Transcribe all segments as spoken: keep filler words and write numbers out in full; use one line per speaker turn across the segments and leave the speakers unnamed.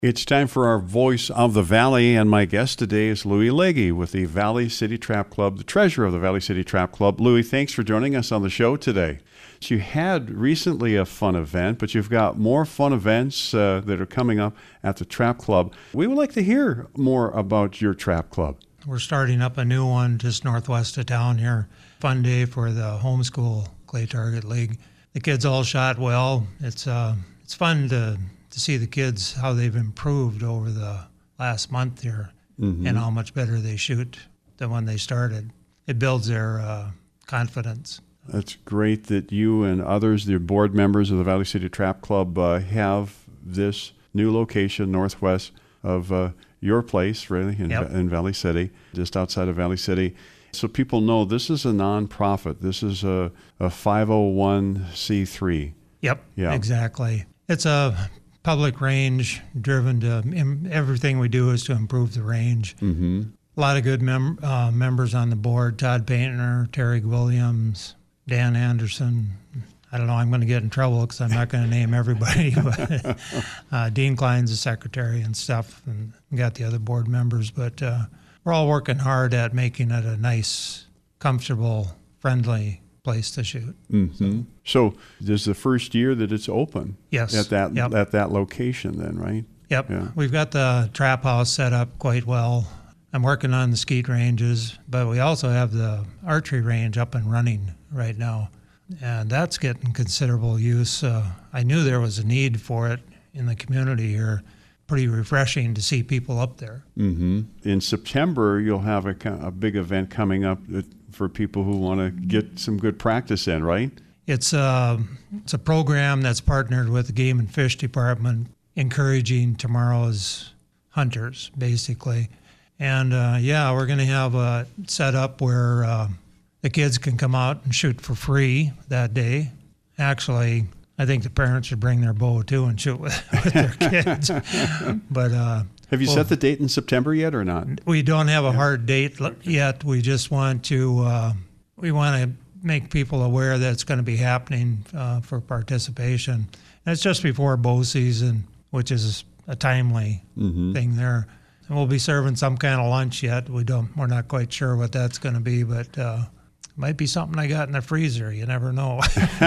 It's time for our Voice of the Valley, and my guest today is Louis Legge with the Valley City Trap Club, the treasurer of the Valley City Trap Club. Louis, thanks for joining us on the show today. So you had recently a fun event, but you've got more fun events uh, that are coming up at the Trap Club. We would like to hear more about your Trap Club.
We're starting up a new one just northwest of town here. Fun day for the homeschool clay target league. The kids all shot well. It's uh, it's fun to to see the kids, how they've improved over the last month here, mm-hmm. and how much better they shoot than when they started. It builds their uh, confidence.
That's great that you and others, the board members of the Valley City Trap Club, uh, have this new location northwest of uh, your place, really, in,
yep.
in Valley City, just outside of Valley City. So people know this is a nonprofit. This is a, a five oh one c three.
Yep,
yeah.
exactly. It's a public range driven to im- everything we do is to improve the range.
Mm-hmm.
A lot of good mem- uh, members on the board: Todd Painter, Terry Williams, Dan Anderson. I don't know, I'm going to get in trouble because I'm not going to name everybody, but uh, Dean Klein's the secretary and stuff, and got the other board members. But uh, we're all working hard at making it a nice, comfortable, friendly place to shoot.
Mm-hmm. So this is the first year that it's open.
Yes.
At that
yep.
at that location then, right?
Yep.
Yeah.
We've got the trap house set up quite well. I'm working on the skeet ranges, but we also have the archery range up and running right now, and that's getting considerable use. Uh, I knew there was a need for it in the community here. Pretty refreshing to see people up there.
Mm-hmm. In September, you'll have a, a big event coming up for people who want to get some good practice in, right?
It's a, it's a program that's partnered with the Game and Fish Department, encouraging tomorrow's hunters, basically. And, uh, yeah, we're going to have a setup where uh, the kids can come out and shoot for free that day. Actually, I think the parents should bring their bow, too, and shoot with, with their kids. But uh,
have you well, set the date in September yet or not?
We don't have a hard date yet. We just want to uh, we want to make people aware that it's going to be happening uh, for participation. And it's just before bow season, which is a timely mm-hmm. thing there. And we'll be serving some kind of lunch yet. We don't. We're not quite sure what that's going to be, but uh, it might be something I got in the freezer. You never know.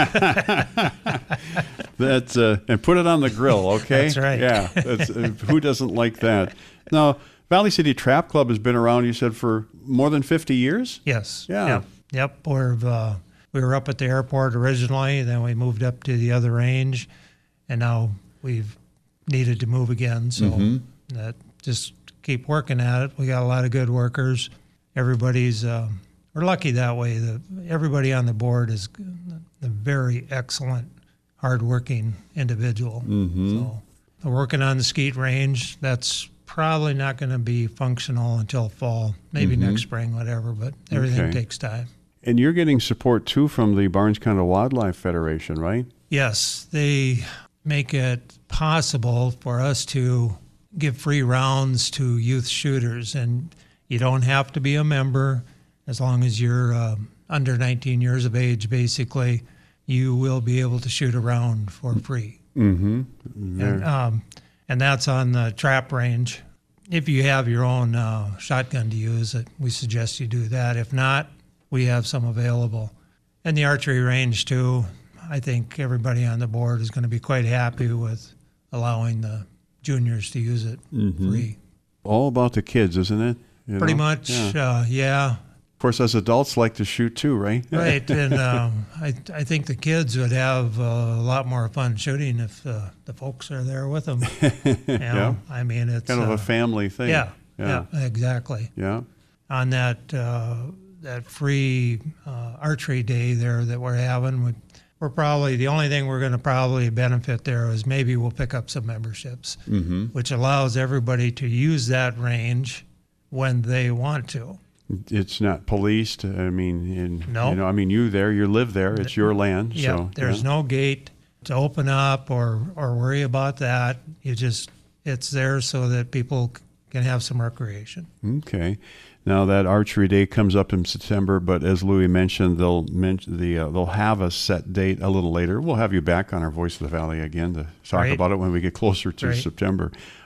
That's uh, and put it on the grill, okay?
That's right.
Yeah. That's, uh, who doesn't like that? Now, Valley City Trap Club has been around, you said, for more than fifty years?
Yes.
Yeah.
Yep. Yep. We're, uh, we were up at the airport originally, then we moved up to the other range, and now we've needed to move again. So mm-hmm. that just keep working at it. We got a lot of good workers. Everybody's uh, we're lucky that way. The, everybody on the board is a very excellent, hardworking individual.
Mm-hmm.
So we're working on the skeet range. That's probably not going to be functional until fall, maybe mm-hmm. next spring, whatever, but everything
okay.
takes time.
And you're getting support, too, from the Barnes County Wildlife Federation, right?
Yes. They make it possible for us to give free rounds to youth shooters, and you don't have to be a member. As long as you're uh, under nineteen years of age, basically, you will be able to shoot a round for free.
Mm-hmm.
And, um, and that's on the trap range. If you have your own uh, shotgun to use, we suggest you do that. If not, we have some available. And the archery range, too. I think everybody on the board is going to be quite happy with allowing the juniors to use it
mm-hmm.
free.
All about the kids, isn't it? You
Pretty
know?
much,
yeah.
Uh, yeah.
Of course, as adults like to shoot too, right?
Right, and um, I I think the kids would have uh, a lot more fun shooting if uh, the folks are there with them. You know?
Yeah.
I mean, it's
kind of
uh,
a family thing.
Yeah,
yeah,
yeah, exactly.
Yeah.
On that uh, that free uh, archery day there that we're having, we, we're probably the only thing we're going to probably benefit there is maybe we'll pick up some memberships,
mm-hmm.
which allows everybody to use that range when they want to.
It's not policed. I mean, in,
no.
you know, I mean, you there, you live there. It's your land.
Yeah,
so,
there's
yeah.
no gate to open up or or worry about that. You just it's there so that people can have some recreation.
Okay. Now that archery day comes up in September, but as Louis mentioned, they'll mention the uh, they'll have a set date a little later. We'll have you back on our Voice of the Valley again to talk
Right.
about it when we get closer to
Right.
September.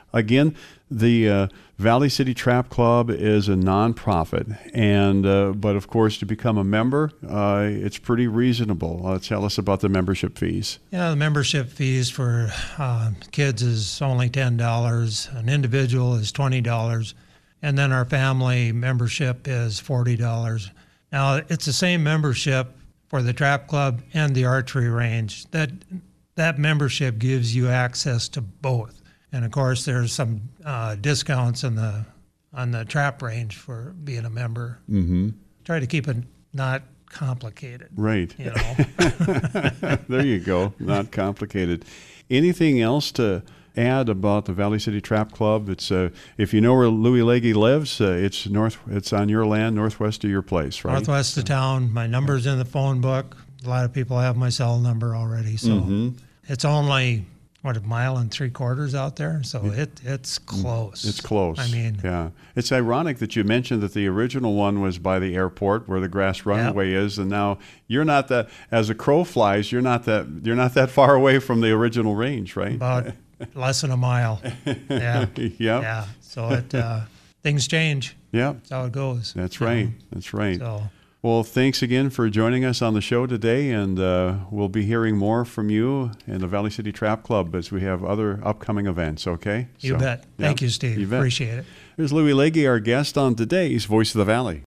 Again, the uh, Valley City Trap Club is a nonprofit, and uh, but of course, to become a member, uh, it's pretty reasonable. Uh, tell us about the membership fees.
Yeah, the membership fees for uh, kids is only ten dollars. An individual is twenty dollars, and then our family membership is forty dollars. Now, it's the same membership for the Trap Club and the archery range. That that membership gives you access to both. And of course, there's some uh, discounts in the on the trap range for being a member.
Mm-hmm.
Try to keep it not complicated.
Right.
You know.
There you go. Not complicated. Anything else to add about the Valley City Trap Club? It's uh, if you know where Louis Legge lives, uh, it's north. It's on your land, northwest of your place, right?
Northwest of town. My number's in the phone book. A lot of people have my cell number already, so
Mm-hmm.
it's only what a mile and three quarters out there. So it it's close.
It's close.
I mean,
yeah. It's ironic that you mentioned that the original one was by the airport where the grass runway is, and now you're not that. As a crow flies, you're not that. You're not that far away from the original range, right?
about less than a mile. Yeah.
Yep.
Yeah. So it uh, things change.
Yeah.
That's how it goes.
That's
you
right.
know.
That's right.
So
Well, thanks again for joining us on the show today, and uh, we'll be hearing more from you in the Valley City Trap Club as we have other upcoming events, okay?
you
So,
bet.
yeah,
Thank you, Steve.
you bet.
Appreciate it.
There's Louis Legge, our guest on today's Voice of the Valley.